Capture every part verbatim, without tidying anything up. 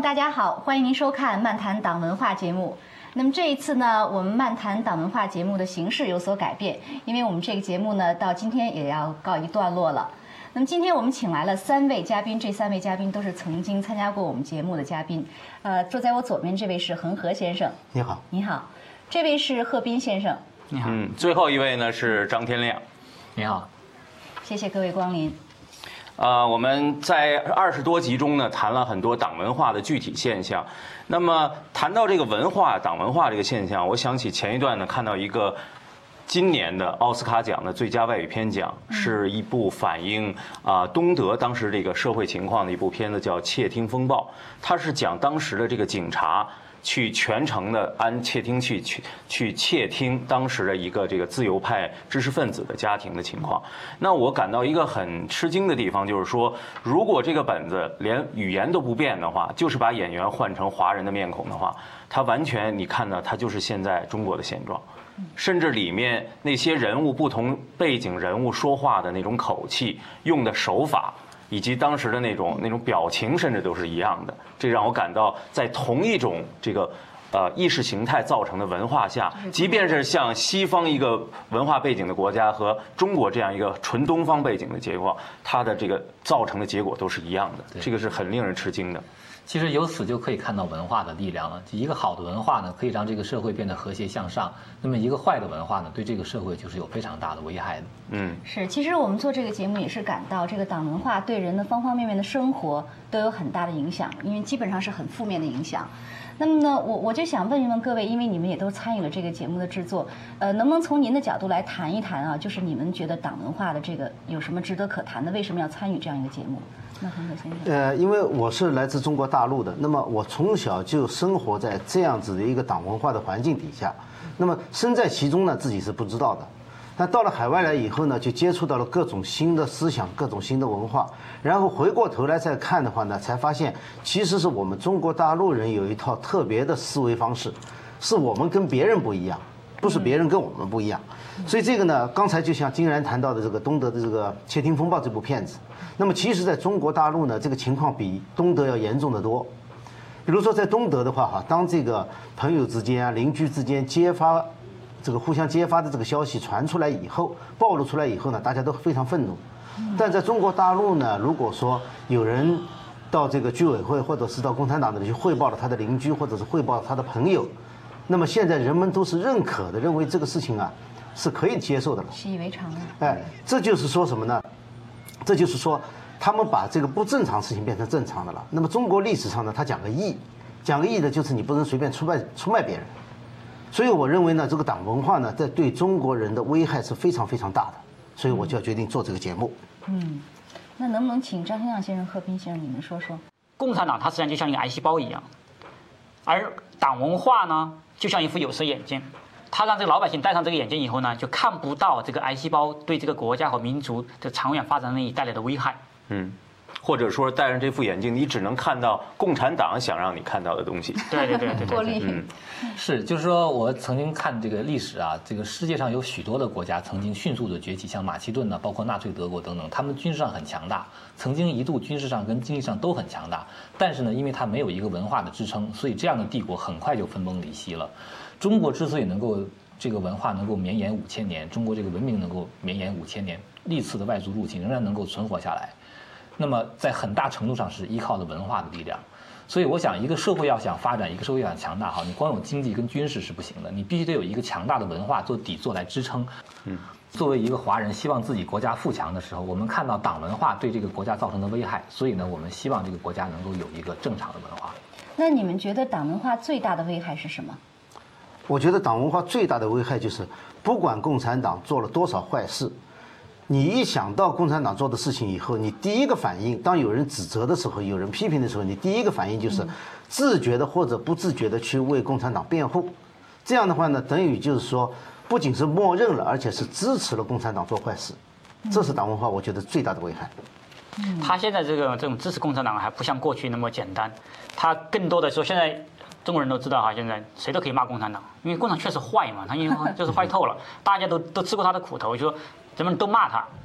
大家好，欢迎您收看《漫谈党文化》节目。那么这一次呢，我们漫谈党文化节目的形式有所改变，因为我们这个节目呢，到今天也要告一段落了。那么今天我们请来了三位嘉宾，这三位嘉宾都是曾经参加过我们节目的嘉宾。呃，坐在我左边这位是恒河先生， 你好， 你好；这位是贺斌先生， 你好。嗯，最后一位呢是张天亮， 你好。 谢谢各位光临。 呃，我们在二十多集中呢谈了很多党文化的具体现象。那么谈到这个文化、党文化这个现象，我想起前一段呢看到一个今年的奥斯卡奖的最佳外语片奖，是一部反映啊、呃、东德当时这个社会情况的一部片子，叫《窃听风暴》。它是讲当时的这个警察去全程的安窃听器去去窃听当时的一个这个自由派知识分子的家庭的情况。那我感到一个很吃惊的地方，就是说，如果这个本子连语言都不变的话，就是把演员换成华人的面孔的话，它完全你看到它就是现在中国的现状，甚至里面那些人物不同背景人物说话的那种口气、用的手法，以及当时的那种那种表情，甚至都是一样的。这让我感到，在同一种这个呃意识形态造成的文化下，即便是像西方一个文化背景的国家和中国这样一个纯东方背景的结果，它的这个造成的结果都是一样的。这个是很令人吃惊的。 其实由此就可以看到文化的力量了。一个好的文化呢，可以让这个社会变得和谐向上；那么一个坏的文化呢，对这个社会就是有非常大的危害的。 嗯， 是。其实我们做这个节目也是感到，这个党文化对人的方方面面的生活都有很大的影响，因为基本上是很负面的影响。那么呢，我我就想问一问各位，因为你们也都参与了这个节目的制作，呃，能不能从您的角度来谈一谈啊？就是你们觉得党文化的这个有什么值得可谈的？为什么要参与这样一个节目？那恒河先生。 呃，因为我是来自中国大陆的，那么我从小就生活在这样子的一个党文化的环境底下，那么身在其中呢，自己是不知道的。但到了海外来以后呢，就接触到了各种新的思想、各种新的文化，然后回过头来再看的话呢，才发现其实是我们中国大陆人有一套特别的思维方式，是我们跟别人不一样，不是别人跟我们不一样。所以这个呢，刚才就像金然谈到的这个东德的这个《窃听风暴》这部片子，那么其实在中国大陆呢，这个情况比东德要严重得多。比如说在东德的话哈，当这个朋友之间啊、邻居之间揭发这个互相揭发的这个消息传出来以后，暴露出来以后呢，大家都非常愤怒。但在中国大陆呢，如果说有人到这个居委会或者是到共产党那里去汇报了他的邻居，或者是汇报了他的朋友，那么现在人们都是认可的，认为这个事情啊是可以接受的了， 习以为常了。 哎，这就是说什么呢？这就是说他们把这个不正常事情变成正常的了。那么中国历史上呢，他讲个义，讲个义的就是你不能随便出卖出卖别人。所以我认为呢，这个党文化呢，在对中国人的危害是非常非常大的，所以我就要决定做这个节目。 嗯，那能不能请张天亮先生、贺斌先生你们说说？ 共产党它实际上就像一个癌细胞一样，而党文化呢，就像一副有色眼镜，它让这个老百姓戴上这个眼镜以后呢，就看不到这个癌细胞对这个国家和民族的长远发展利益带来的危害。 嗯。或者说戴上这副眼镜，你只能看到共产党想让你看到的东西。 对对对对过滤。 嗯， 是，就是说我曾经看这个历史啊，这个世界上有许多的国家曾经迅速的崛起，像马其顿呢，包括纳粹德国等等，他们军事上很强大，曾经一度军事上跟经济上都很强大。但是呢，因为它没有一个文化的支撑，所以这样的帝国很快就分崩离析了。中国之所以能够这个文化能够绵延五千年，中国这个文明能够绵延五千年，历次的外族入侵仍然能够存活下来。那么在很大程度上是依靠的文化的力量，所以我想一个社会要想发展，一个社会要想强大，哈，你光有经济跟军事是不行的，你必须得有一个强大的文化做底座来支撑。嗯，作为一个华人，希望自己国家富强的时候，我们看到党文化对这个国家造成的危害，所以呢，我们希望这个国家能够有一个正常的文化。 那你们觉得党文化最大的危害是什么？ 我觉得党文化最大的危害就是，不管共产党做了多少坏事，你一想到共产党做的事情以后，你第一个反应，当有人指责的时候，有人批评的时候，你第一个反应就是自觉的或者不自觉的去为共产党辩护。这样的话呢，等于就是说，不仅是默认了，而且是支持了共产党做坏事。这是党文化我觉得最大的危害。 他现在这个这种支持共产党还不像过去那么简单，他更多的说现在。中国人都知道哈，现在谁都可以骂共产党，因为共产党确实坏嘛，他因为就是坏透了，大家都都吃过他的苦头，就说人们都骂他。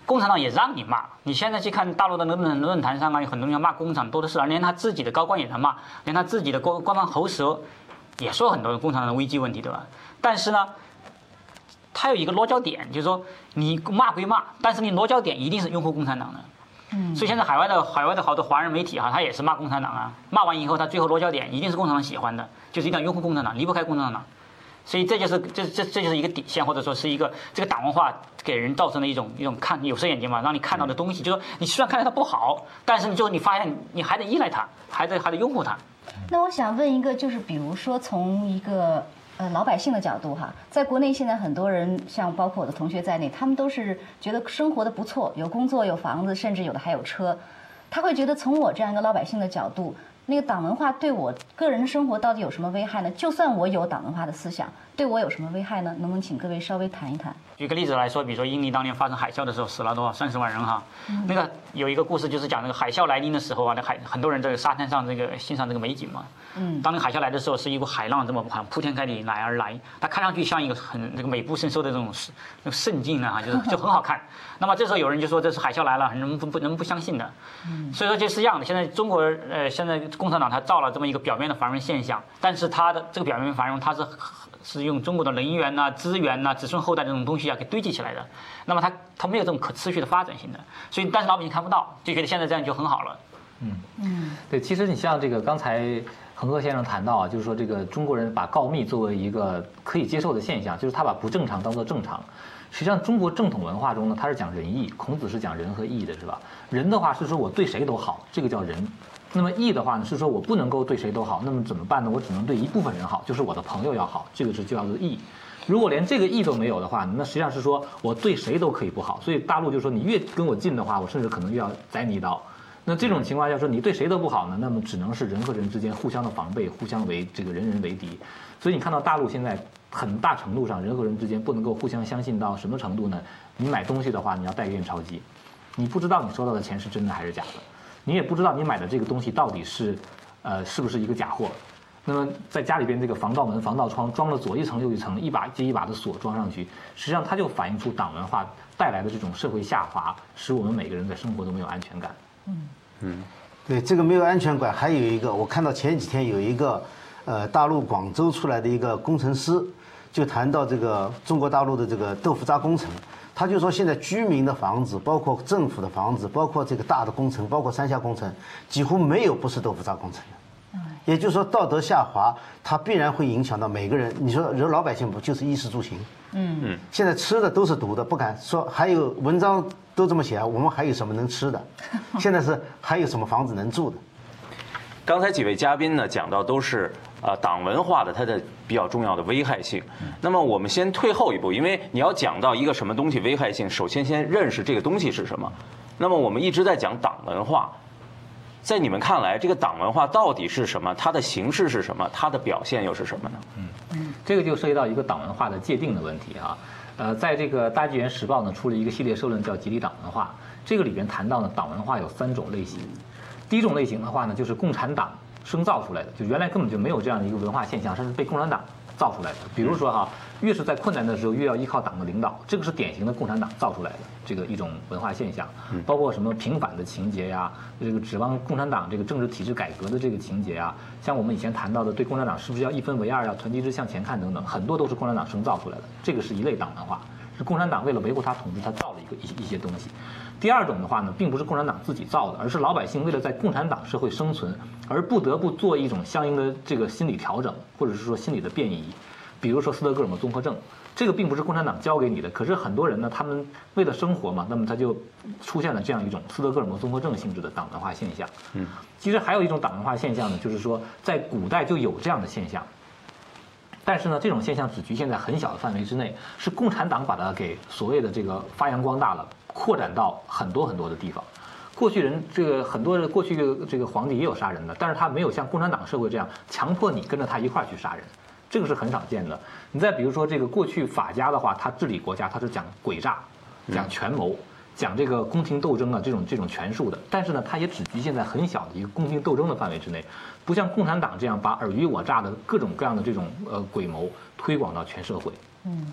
共产党也让你骂。你现在去看大陆的论论坛上啊，有很多人骂共产党多的是，连他自己的高官也在骂，连他自己的官官方喉舌也说很多共产党的危机问题，对吧？但是呢，他有一个落脚点，就是说你骂归骂，但是你落脚点一定是拥护共产党的。嗯，所以现在海外的海外的好多华人媒体哈、啊，他也是骂共产党啊，骂完以后他最后落脚点一定是共产党喜欢的，就是一定要拥护共产党，离不开共产党。所以这就是这这这就是一个底线，或者说是一个这个党文化给人造成的一种一种看有色眼镜嘛，让你看到的东西，就是说你虽然看到它不好，但是你就你发现你还得依赖它，还得还得拥护它。 那我想问一个，就是比如说从一个呃老百姓的角度哈，在国内现在很多人，像包括我的同学在内，他们都是觉得生活的不错，有工作有房子，甚至有的还有车，他会觉得从我这样一个老百姓的角度，那个党文化对我个人的生活到底有什么危害呢？就算我有党文化的思想，对我有什么危害呢？能不能请各位稍微谈一谈？ 举个例子来说，比如说印尼当年发生海啸的时候，死了多少三十万人哈。嗯、那个有一个故事，就是讲那个海啸来临的时候啊，那海很多人在沙滩上这个欣赏这个美景嘛。嗯。当那个海啸来的时候，是一股海浪这么铺天盖地来而来，它看上去像一个很这个美不胜收的这种那个盛境啊，就是就很好看。那么这时候有人就说这是海啸来了，人不不人不相信的。嗯。所以说就是这样的。现在中国呃现在共产党它造了这么一个表面的繁荣现象，但是它的这个表面繁荣，它是是用中国的能源呐、啊、资源呐、啊、子孙后代这种东西啊给堆积起来的。那么它它没有这种可持续的发展性的，所以但是老百姓看不到，就觉得现在这样就很好了。 嗯嗯，对，其实你像这个刚才恒河先生谈到啊，就是说这个中国人把告密作为一个可以接受的现象，就是他把不正常当作正常。实际上，中国正统文化中呢，它是讲仁义，孔子是讲仁和义的，是吧？仁的话是说我对谁都好，这个叫仁。那么义的话呢，是说我不能够对谁都好，那么怎么办呢？我只能对一部分人好，就是我的朋友要好，这个是叫做义。如果连这个义都没有的话，那实际上是说我对谁都可以不好。所以大陆就说你越跟我近的话，我甚至可能越要宰你一刀。那这种情况下说你对谁都不好呢，那么只能是人和人之间互相的防备，互相为这个人人为敌。所以你看到大陆现在很大程度上人和人之间不能够互相相信到什么程度呢？你买东西的话，你要带个印钞机，你不知道你收到的钱是真的还是假的，你也不知道你买的这个东西到底是，呃，是不是一个假货。那么在家里边这个防盗门、防盗窗装了左一层右一层，一把接一把的锁装上去，实际上它就反映出党文化带来的这种社会下滑，使我们每个人在生活中没有安全感。 嗯嗯，对，这个没有安全感，还有一个，我看到前几天有一个，呃，大陆广州出来的一个工程师，就谈到这个中国大陆的这个豆腐渣工程，他就说现在居民的房子，包括政府的房子，包括这个大的工程，包括三峡工程，几乎没有不是豆腐渣工程的。也就是说，道德下滑，它必然会影响到每个人。你说，人老百姓不就是衣食住行？嗯嗯。现在吃的都是毒的，不敢说。还有文章都这么写，我们还有什么能吃的？现在是还有什么房子能住的？ 刚才几位嘉宾呢讲到都是呃党文化的它的比较重要的危害性。那么我们先退后一步，因为你要讲到一个什么东西危害性，首先先认识这个东西是什么。那么我们一直在讲党文化。在你们看来，这个党文化到底是什么？它的形式是什么？它的表现又是什么呢？ 嗯嗯，这个就涉及到一个党文化的界定的问题啊。呃，在这个大纪元时报呢出了一个系列社论叫《集体党文化》，这个里边谈到呢，党文化有三种类型。第一种类型的话呢，就是共产党生造出来的，就原来根本就没有这样的一个文化现象，它是被共产党造出来的。比如说哈，越是在困难的时候，越要依靠党的领导，这个是典型的共产党造出来的这个一种文化现象。包括什么平反的情节呀，这个指望共产党这个政治体制改革的这个情节啊，像我们以前谈到的对共产党是不是要一分为二，要团结之向前看等等，很多都是共产党生造出来的。这个是一类党文化，是共产党为了维护他统治，他造了一个一一些东西。第二种的话呢，并不是共产党自己造的，而是老百姓为了在共产党社会生存，而不得不做一种相应的这个心理调整，或者是说心理的变异。比如说斯德哥尔摩综合症，这个并不是共产党教给你的，可是很多人呢，他们为了生活嘛，那么他就出现了这样一种斯德哥尔摩综合症性质的党文化现象。嗯，其实还有一种党文化现象呢，就是说在古代就有这样的现象，但是呢，这种现象只局限在很小的范围之内，是共产党把它给所谓的这个发扬光大了，扩展到很多很多的地方。过去人这个很多过去这个皇帝也有杀人的，但是他没有像共产党社会这样强迫你跟着他一块儿去杀人。这个是很少见的。你再比如说这个过去法家的话，他治理国家，他是讲诡诈，讲权谋，讲这个宫廷斗争啊，这种这种权术的。但是呢，它也只局限在很小的一个宫廷斗争的范围之内，不像共产党这样把尔虞我诈的各种各样的这种呃诡谋推广到全社会。 嗯，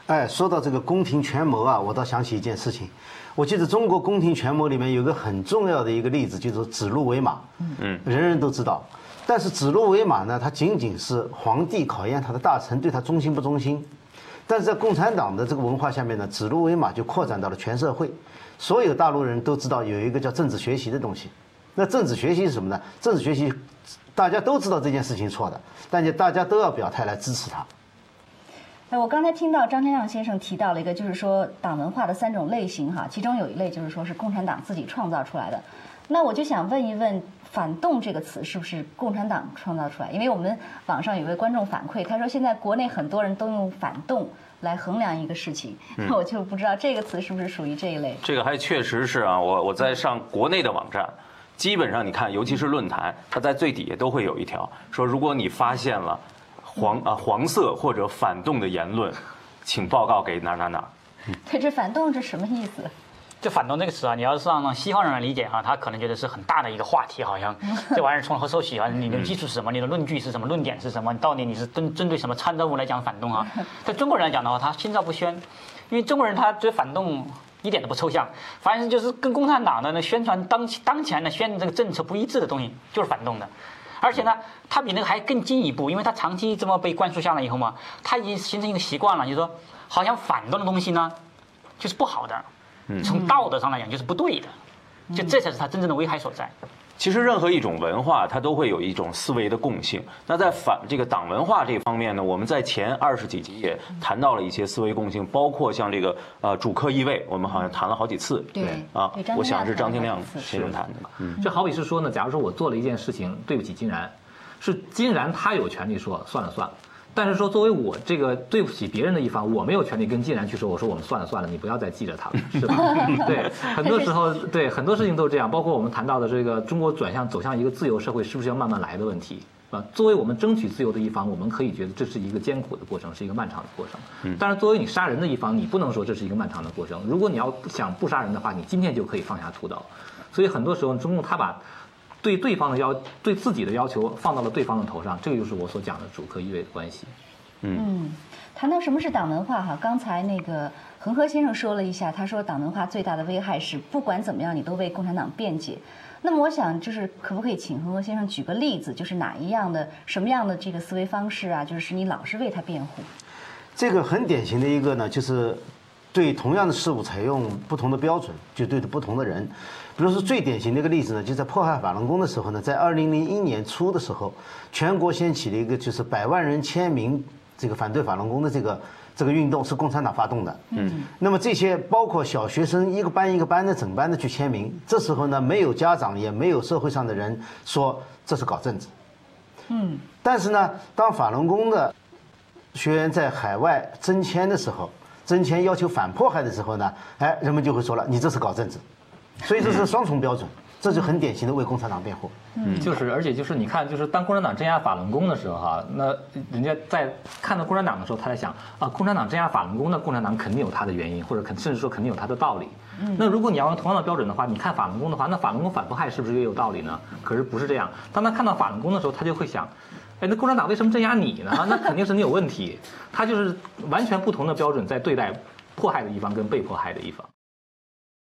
哎，说到这个宫廷权谋啊，我倒想起一件事情。我记得中国宫廷权谋里面有个很重要的一个例子，就是指鹿为马。嗯，人人都知道。但是指鹿为马呢，它仅仅是皇帝考验他的大臣对他忠心不忠心。但是在共产党的这个文化下面呢，指鹿为马就扩展到了全社会。所有大陆人都知道有一个叫政治学习的东西。那政治学习是什么呢？政治学习，大家都知道这件事情错的，但是大家都要表态来支持他。 哎，我刚才听到张天亮先生提到了一个，就是说党文化的三种类型哈，其中有一类就是说是共产党自己创造出来的。那我就想问一问，反动这个词是不是共产党创造出来？因为我们网上有位观众反馈，他说现在国内很多人都用反动来衡量一个事情，那我就不知道这个词是不是属于这一类。 这个还确实是啊，我我在上国内的网站。基本上你看，尤其是论坛，它在最底下都会有一条说，如果你发现了黄啊黄色或者反动的言论，请报告给哪哪哪。 对，这反动这什么意思？ 这反动这个词啊，你要是让西方人来理解哈，他可能觉得是很大的一个话题，好像这玩意儿从何说起啊？你的基础是什么？你的论据是什么？论点是什么？到底你是针针对什么参照物来讲反动啊？在中国人来讲的话，他心照不宣，因为中国人他对反动一点都不抽象，反正就是跟共产党的那宣传当当前的宣这个政策不一致的东西，就是反动的。而且呢，他比那个还更进一步，因为他长期这么被灌输下来以后嘛，他已经形成一个习惯了，就是说，好像反动的东西呢，就是不好的，从道德上来讲就是不对的，就这才是他真正的危害所在。 其实任何一种文化，它都会有一种思维的共性。那在反这个党文化这方面呢，我们在前二十几集也谈到了一些思维共性，包括像这个呃主客易位，我们好像谈了好几次。 对啊，我想是张天亮先生谈的。 嗯，这好比是说呢，假如说我做了一件事情，对不起金然，是金然他有权利说算了算了。但是说，作为我这个对不起别人的一方，我没有权利跟金然去说，我说我们算了算了，你不要再记着他了，是吧？对，很多时候，对很多事情都是这样，包括我们谈到的这个中国转向走向一个自由社会，是不是要慢慢来的问题啊？作为我们争取自由的一方，我们可以觉得这是一个艰苦的过程，是一个漫长的过程。嗯。但是作为你杀人的一方，你不能说这是一个漫长的过程。如果你要想不杀人的话，你今天就可以放下屠刀。所以很多时候，中共他把对对方的要对自己的要求放到了对方的头上，这个就是我所讲的主客易位的关系。 嗯，谈到什么是党文化哈，刚才那个恒河先生说了一下，他说党文化最大的危害是不管怎么样你都为共产党辩解。那么我想就是可不可以请恒河先生举个例子，就是哪一样的什么样的这个思维方式啊，就是使你老是为他辩护？ 这个很典型的一个呢，就是对同样的事物采用不同的标准，就对不同的人。比如说最典型的一个例子呢，就在迫害法轮功的时候呢，在二零零一年初的时候，全国掀起了一个就是百万人签名这个反对法轮功的这个这个运动，是共产党发动的。嗯，那么这些包括小学生一个班一个班的整班的去签名，这时候呢，没有家长也没有社会上的人说这是搞政治。嗯，但是呢，当法轮功的学员在海外征签的时候，征签要求反迫害的时候呢，哎，人们就会说了，你这是搞政治。所以这是双重标准，这就很典型的为共产党辩护。 嗯，就是，而且就是你看，就是当共产党镇压法轮功的时候哈，那人家在看到共产党的时候，他在想啊，共产党镇压法轮功，那共产党肯定有他的原因，或者肯甚至说肯定有他的道理。嗯，那如果你要用同样的标准的话，你看法轮功的话，那法轮功反迫害是不是也有道理呢？可是不是这样。当他看到法轮功的时候，他就会想，哎，那共产党为什么镇压你呢？那肯定是你有问题。他就是完全不同的标准在对待迫害的一方跟被迫害的一方。